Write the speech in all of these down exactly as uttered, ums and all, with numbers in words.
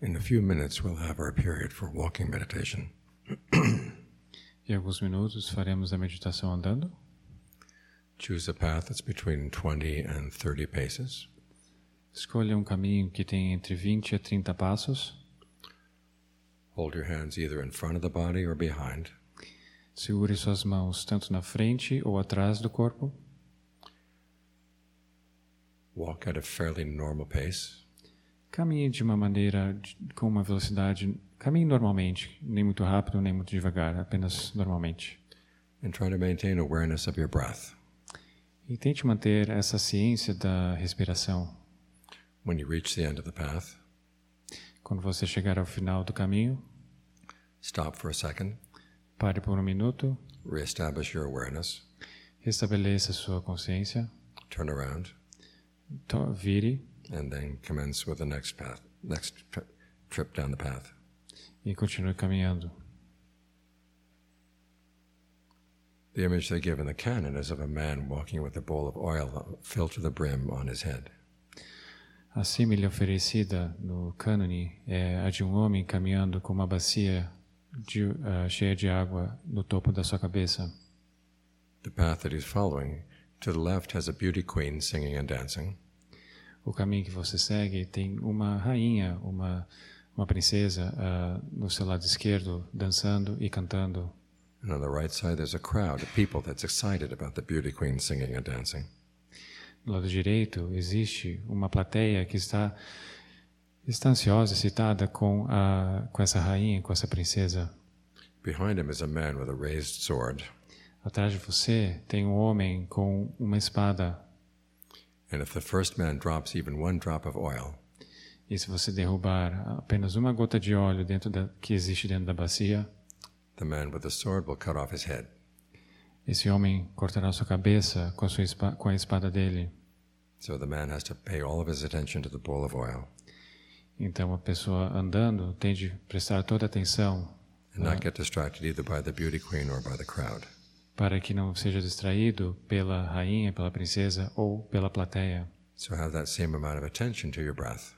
In a few minutes, we'll have our period for walking meditation. Em alguns minutos faremos a meditação andando. Choose a path that's between twenty and thirty paces. Escolha um caminho que tem entre vinte a trinta passos. Hold your hands either in front of the body or behind. Segure suas mãos tanto na frente ou atrás do corpo. Walk at a fairly normal pace. Caminhe de uma maneira, com uma velocidade, caminhe normalmente, nem muito rápido, nem muito devagar, apenas normalmente. And try to maintain awareness of your breath. E tente manter essa ciência da respiração. When you reach the end of the path, quando você chegar ao final do caminho, stop for a second. Pare por um minuto. Reestablish your awareness. Restabeleça sua consciência. Turn around. To, vire. And then commence with the next path, next tri- trip down the path. E continue caminhando. The image they give in the canon is of a man walking with a bowl of oil filled to the brim on his head. A símile oferecida no cânone é a de um homem caminhando com uma bacia de, uh, cheia de água no topo da sua cabeça. The path that he's following, to the left, has a beauty queen singing and dancing. O caminho que você segue tem uma rainha, uma uma princesa uh, no seu lado esquerdo dançando e cantando. And on the right side, there's a crowd of people that's excited about the beauty queen singing and dancing. Do lado direito existe uma plateia que está está ansiosa, excitada com a com essa rainha, com essa princesa. Behind him is a man with a raised sword. Atrás de você tem um homem com uma espada. And if the first man drops even one drop of oil, e se você derrubar apenas uma gota de óleo dentro da, que existe dentro da bacia, the man with the sword will cut off his head. Esse homem cortará sua cabeça com a sua espada, com a espada dele. So the man has to pay all of his attention to the bowl of oil. Então a pessoa andando tem de prestar toda a atenção and not get distracted either by the beauty queen or by the crowd. Para que não seja distraído pela rainha, pela princesa ou pela plateia. So have that same amount of attention to your breath.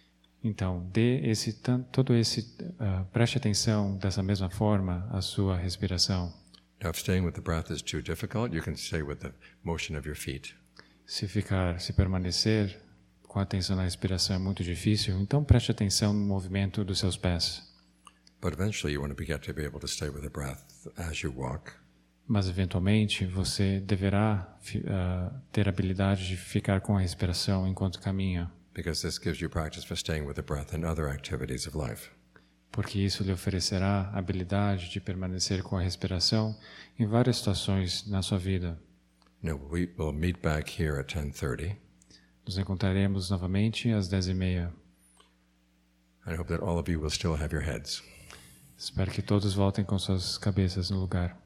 Então, dê esse todo esse uh, preste atenção dessa mesma forma à sua respiração. Now, if staying with the breath is too difficult, you can stay with the motion of your feet. Se ficar, se permanecer com atenção na respiração é muito difícil, então preste atenção no movimento dos seus pés. But eventually you want to get to be able to stay with the breath as you walk. Mas eventualmente você deverá uh, ter a habilidade de ficar com a respiração enquanto caminha. Because this gives you practice for staying with the breath in other activities of life. Porque isso lhe oferecerá a habilidade de permanecer com a respiração em várias situações na sua vida. Now we will meet back here at ten thirty. Nos encontraremos novamente às dez e meia. I hope that all of you will still have your heads. Espero que todos voltem com suas cabeças no lugar.